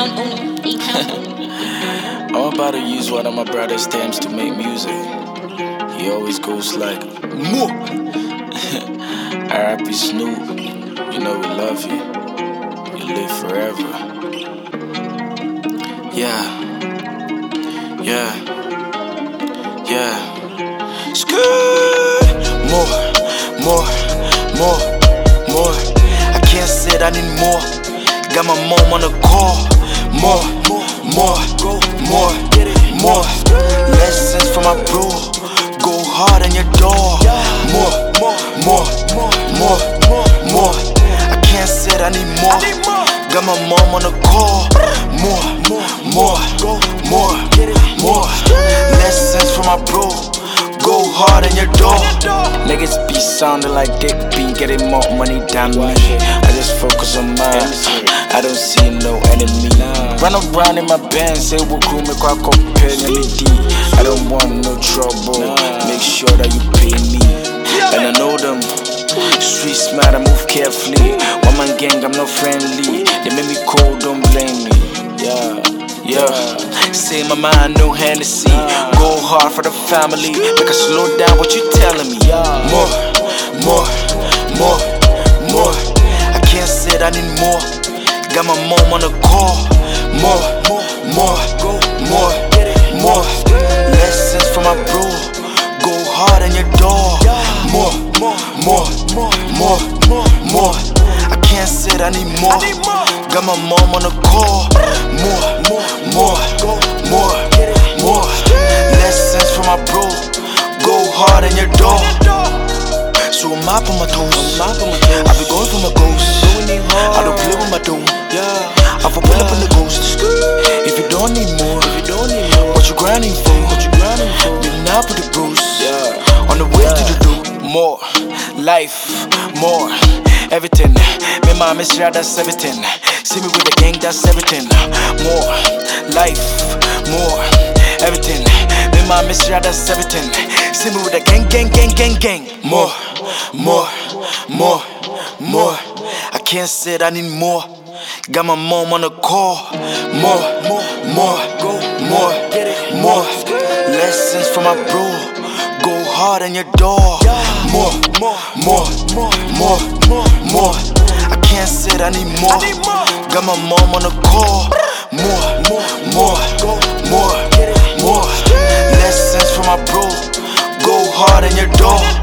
I'm about to use one of my brother's stamps to make music. He always goes like, Moo! R.I.P. Snoop, you know we love you. You live forever. Yeah. Scoot! More. I can't say it, I need more. Got my mom on the call. More. Lessons from my bro. Go hard on your door. More. I can't say it, I need more. Got my mom on the call. More. Lessons from my bro. Go hard on your door. Niggas be sounding like Dick B, getting more money than me. I just focus on mine. I don't see no enemy. Run around in my band, say what cool, make I compare LED. I don't want no trouble. Make sure that you pay me. And I know them. Street smart, I move carefully. One man gang, I'm not friendly. They make me cold, don't blame me. Yeah. Say my mind, no Hennessy. Go hard for the family. Make I slow down, what you telling me? More. I can't say it, I need more. Got my mom on the call. More. Lessons from my bro. Go hard on your door. More. I can't say it, I need more. Got my mom on the call. More. Lessons from my bro. Go hard on your door. So I'm up on my toes. I be going for my ghost. I don't play with my dough. I for pull up in the ghost. If you don't need more, what you grinding for? Then I put the bros on the way to the door. More life, more everything. Me mama is right, that's everything. See me with the gang, that's everything. More life, more everything. Me mama is right, that's everything. See me with the gang. More. I can't say it, I need more. Got my mom on the call. More. Lessons from my bro. Go hard on your door. More. I can't say it, I need more. Got my mom on the call. More. Lessons from my bro. Go hard on your door.